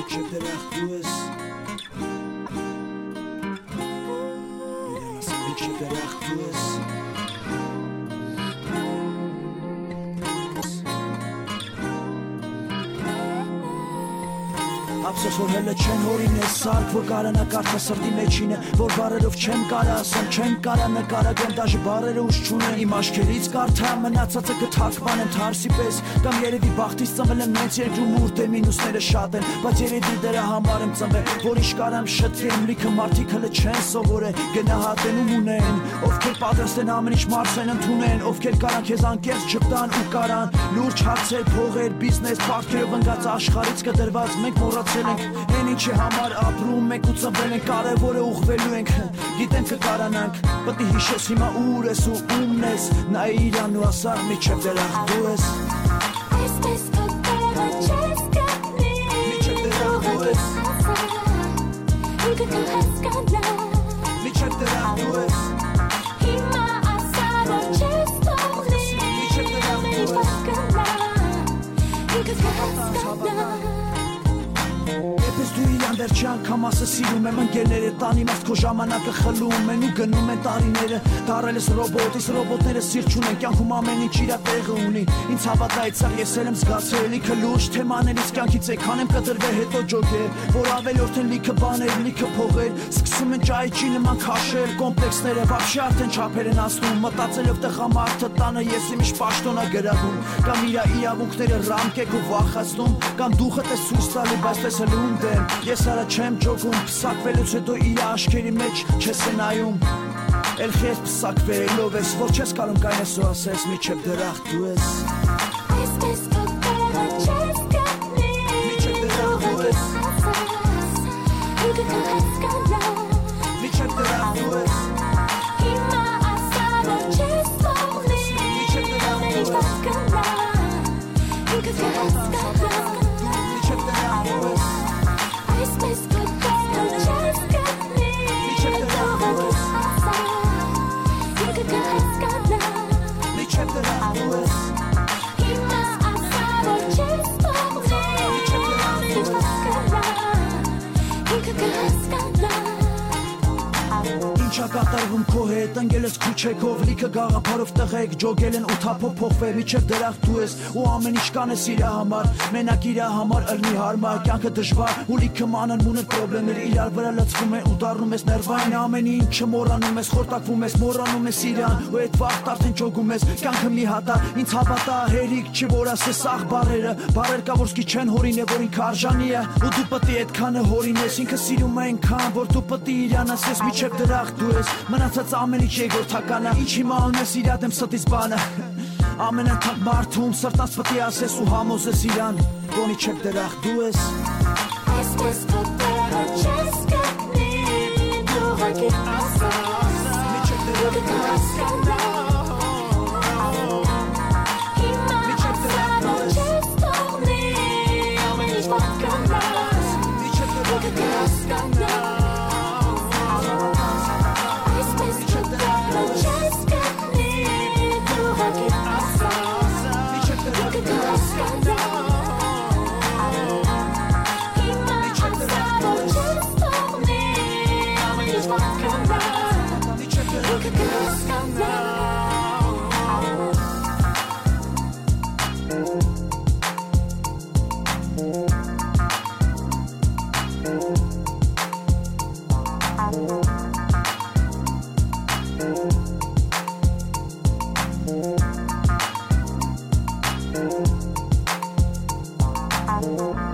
Մինչև դրախտ դու ես Իրան ասեմ մինչև դրախտ դու ես Ափսոս որ հելը չեն հորինես սարք որ կարանա կարդա սրտի մեջինը որ բարերով չեմ կարա ասեմ չեմ կարա նկարագրեմ դաժե բարերը ուժ չունեն իմ աչքերից կարդա մնացածը կթարգմանեմ թարսի պես կամ երևի բախտից ծնվել եմ նենց երկրում ուր դե մինուսները շատ են բայց երևի դրա համար եմ ծնվել որ ինչ կարամ շտկեմ լիքը մարդիկ հլը չեն սովորել գնահատենում ունեն ովքեր պատրաստ են ամեն ինչ մարսեն ընդունեն ովքեր կարան քեզ անկեղծ չպտան ու կարան լուրջ հարցեր փողեր բիզնես պարտքերով ընկած աշխարհից կդրված մենք մոռացել ենք այն ինչի համար ապրում ենք ու ծնվել ենք կարևորը ուղղվելու ենք գիտենք կկարանանք պետք է հիշես հիմա ուր ես ու ումն ես նա իրան ու ասա միջև դրախտ դու ես This forever just got me միջև դրախտ դու ես You could come հասկանա միջև դրախտ դու ես հիմա ասա որ չես թողնի միջև դրախտ դու ես You could come հասկանա Ես դու իրան դեռ չանգամ ասը սիրում եմ ընկերները տան իմաստ քո ժամանակը խլում են ու գնում են տարիները դարել ես ռոբոտ իսկ ռոբոտները սիրտ չունեն կյանքում ամեն ինչ իր տեղը ունի ինձ հավատայցա ես էլ եմ զգացել լիքը լուրջ թեմաներից կյանքից եկան եմ կտրվել հետո ջոգեր որ ավելորդ են լիքը բաներ լիքը փողեր սկսում են ճայճի նման քաշել կոմպլեքսները вообще արդեն չափեր են ասնում մտածելով տղամարդը տանը ես իմիշ պաշտոնա գրավում կամ իրա իրավունքները ռամկեք ու վախացնում կամ դուխդ ես ցույց տալու բայց ես հլում Ես արա չեմ ջոգում, պսակվելուց հետո իր աշկերի մեջ չես նայում Էլ խես պսակվելով ես, որ չես կարում կայնես ու ասես միջև դրախտ դու ես This forever just got me Միջև դրախտ դու ես You could come հասկանա Միջև դրախտ դու ես Հիմա ասա որ չես թողնի Միջև դրախտ դու ես You could come հասկանա Միջև դրախտ դու ես This forever just got me Միջև դրախտ դու ես You could come հասկանա Միջև դրախտ դու ես Հիմա ասա որ չես թողնի Միջև դրախտ դու ես You could come հասկանա Ինչա կատարվում քո հետ ընկել ես քուչեքով լիքը գաղափարով տղեկ ջոգել են ու թափով փոխվել միջև դրախտ դու ես ու ամեն ինչ կանես իր համար մենակ իր համար ըլնի հարմար կյանքը դժվար ու լիքը մանր մունր պրոբլեմներ իրար վրա լցվում են ու դառնում ես ներվային ամեն ինչը մոռանում ես խորտակվում ես մոռանում ես իրան ու այդ վաղտ արդեն ջոգում ես կյանքը մի հատ է ինձ հավատա հերիք չի որ ասես ախ բարեր կա որ սկի չեն հորինել որ ինքը արժանի է ու դու պետք է այդքանը հորինես ինքը սիրում է այնքան որ դու պետք է իրան ասես միջև դրախտ դու ես մնացած ամեն ինչ երկրորդական է ինչ հիմա ունես իրա դեմ ստից բանը ամեն անգամ մարդում սրտած պետք է ասես ու համոզես իրան որ միջև դրախտ դու ես This forever just got me դու հակի ասա միջև դրախտ դու ես Միջև դրախտ դու ես չես թողնի ամեն ինչ պատկանաս Միջև դրախտ դու ես Oh